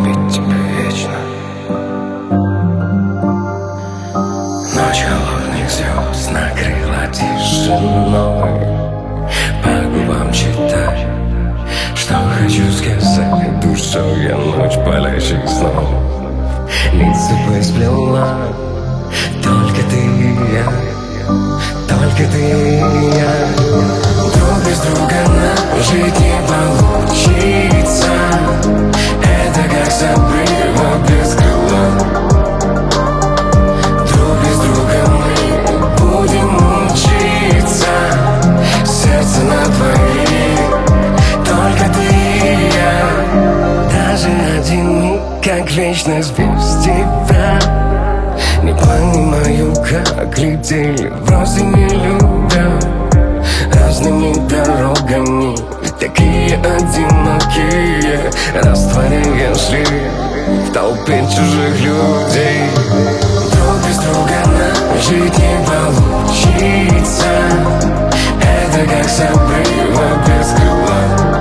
любить тебя вечно. Ночь холодных звезд накрыла тишиной. По губам читать, что хочу сказать. Душой я ночь палящих снов. Лица посплела только ты и я, только ты и я. Друг без друга нам жить не получится. Это как с обрыва без крыла. Друг без друга мы будем учиться. Сердце на двоих, только ты и я. Даже один миг, как вечность без тебя. Не понимаю, как летели, просто не любят. Разными дорогами, такие одинокие, растворяешься в толпе чужих людей. Друг без друга нам жить не получится. Это как с обрыва без крыла.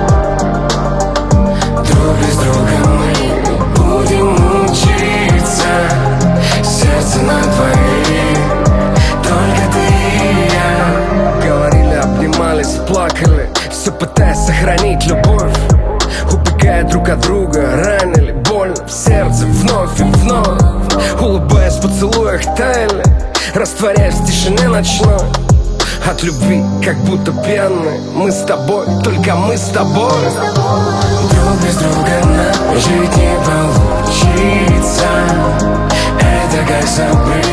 Друг без друга мы будем учиться. Сердце на двоих, только ты и я. Говорили, обнимались, плакали, все пытаясь сохранить любовь. Убегая друг от друга, ранили больно в сердце вновь и вновь. Улыбаясь в поцелуях таяли, растворяясь в тишине ночной. От любви, как будто пьяные, мы с тобой, только мы с тобой. Друг без друга нам жить не получится. Это как с обрыва